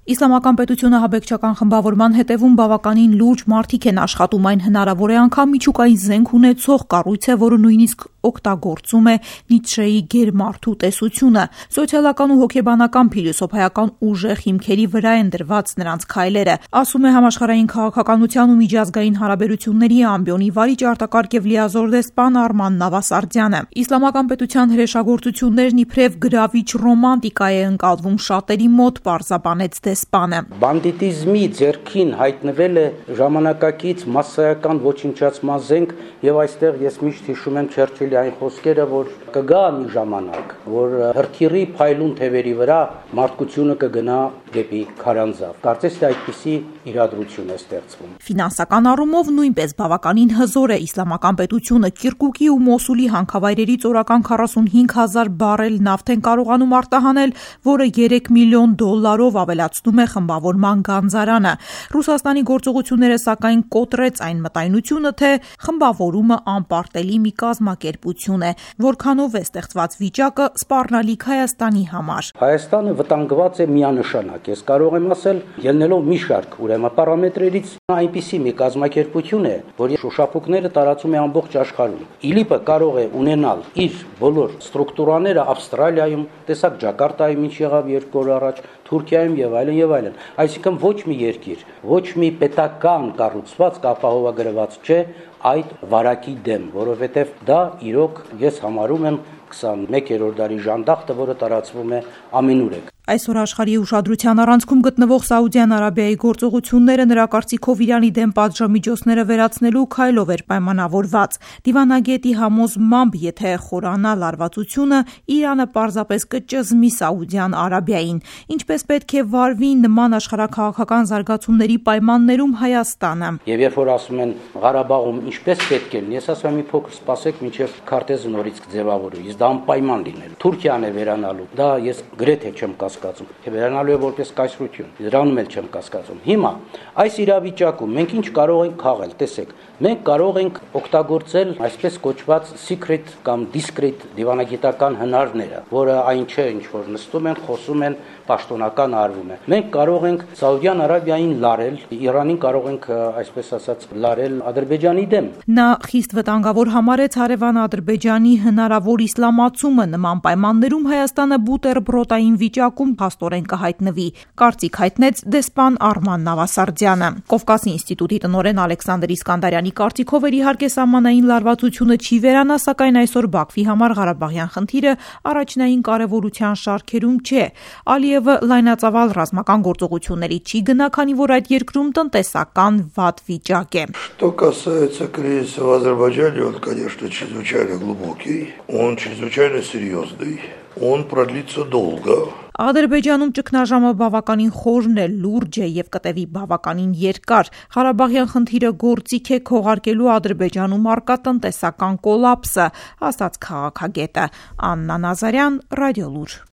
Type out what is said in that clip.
Իսլամական պետությունը հաբեկչական խմբավորման հետևում բավականին լուրջ մարդիկ են աշխատում, այն հնարավոր է անգամ միջուկային զենք ունեցող կառույց է, որը նույնիսկ օգտագործում է Նիցշեի գերմարդու տեսությունը։ Սոցիալական ու հոգեբանական փիլիսոփայական ուժեղ հիմքերի վրա են դրված նրանց քայլերը, ասում է համաշխարհային քաղաքականության ու միջազգային հարաբերությունների ամբիոնի վարիչ արտակարգ եւ լիազոր դեսպան Արման Նավասարդյանը։ Իսլամական պետության հրեշագործություններն իբրև գրավիչ ռոմանտիկա է ընկալվում շատերի մոտ, պարզաբանեց դեսպանը։ Բանդիտիզմի ձեռքին հայտնվել է ժամանակակից մասսայական ոչնչացման զենք եւ այստեղ ես միշտ հիշում եմ Չերչիլի այն խոսքերը, որ կգա մի ժամանակ, որ հրթիռի փայլուն թևերի վրա մարդկությունը կգնա դեպի քարանձավ։ Կարծես թե այդպիսի իրադրություն է ստեղծվում։ Ֆինանսական առումով նույնպես բավականին հզոր է իսլամական պետությունը Կիրկուկի ու Մոսուլի հանքավայրերից օրական 45,000 բարել նավթ են կարողանում արտահանել, որը $3 միլիոն ավելացնում է խմբավորման գանձարանը։ Ռուսաստանի գործողությունները սակայն կոտրեց այն մտայնությունը, թե խմբավորումը անպարտելի մի կազմակերպություն է, որքանով է ստեղծված վիճակը սպառնալիք Հայաստանի համար։ Հայաստանը վտանգված է միանշանակ, ես կարող եմ ասել, ելնելով մի շարք պարամետրերից, այնպիսի մի կազմակերպություն է, որի շոշափուկները տարածում է ամբողջ աշխարհում։ ԻԼԻՊ-ը կարող է ունենալ իր բոլոր ստրուկտուրաները Ավստրալիայում, տեսակ Ջակարտայում, ինչ եղավ 2 օր առաջ, Թուրքիայում եւ այլն եւ այլն։ Այսինքն ոչ մի երկիր, ոչ մի պետական կառուցվածք ապահովագրված չէ այդ վարակի դեմ, որովհետեւ դա իրոք ես համարում եմ 21-րդ դարի ժանդախտը, որը տարածվում է ամենուրեք։ Այսօր աշխարհի ուշադրության առանցքում գտնվող Սաուդյան Արաբիայի գործողությունները նրա կարծիքով Իրանի դեմ պատժամիջոցները վերացնելու քայլով էր պայմանավորված։ Դիվանագետի համոզմամբ, եթե խորանա լարվածությունը, Իրանը պարզապես կճզմի Սաուդյան Արաբիային։ Ինչպես պետք է վարվի նման աշխարհաքաղաքական զարգացումների պայմաններում Հայաստանը։ Եվ երբ որ ասում են Ղարաբաղում ինչպես պետք է լինի, ես ասում եմ մի փոքր սպասեք, մինչև քարտեզը նորից կձևավորվի, դա անպայման լինել։ Թուրքիան է վերանալու։ Դա ես գրեթե չեմ կասկածում։ Վերանալու է որպես կայսրություն։ Դրանում էլ չեմ կասկածում։ Հիմա այս իրավիճակում մենք ինչ կարող ենք քաղել, տեսեք, մենք կարող ենք օգտագործել այսպես կոչված secret կամ discreet դիվանագիտական հնարները, որը այն չէ, ինչ որ նստում են, խոսում են, պաշտոնական արվում է։ Մենք կարող ենք Սաուդյան Արաբիային լարել, Իրանին կարող ենք այսպես ասած լարել Ադրբեջանի դեմ։ Նա խիստ վտանգավոր համարեց հարևան Ադրբեջանի հնարավոր իսլամացումը, նման պայմաններում Հայաստանը բուտերբրոդային վիճակում փաստորեն կհայտնվի, կարծիք հայտնեց դեսպան Արման Նավասարդյանը։ Կովկասի ինստիտուտի տնօրեն Ալեքսանդր Իսկանդարյանի կարծիքով իհարկե սահմանային լարվածությունը չի վերանա, սակայն այսօր Բաքվի համար Ղարաբաղյան խնդիրը առաջնային կարևորության շարքերում չէ։ Ալիևը լայնածավալ ռազմական գործողությունների չի գնա, քանի որ այդ երկրում տնտեսական վատ վիճակ է։ Что касается кризиса в Азербайджане, он, конечно, чрезвычайно глубокий, он чрезвычайно серьезный, он продлится долго. Ադրբեջանում ճգնաժամը բավականին խորն է, լուրջ է եւ կտևի բավականին երկար։ Ղարաբաղյան խնդիրը գործիք է քողարկելու Ադրբեջանում առկա տնտեսական կոլապսը, ասաց քաղաքագետը։ Աննա Նազարյան, Ռադիոլուր։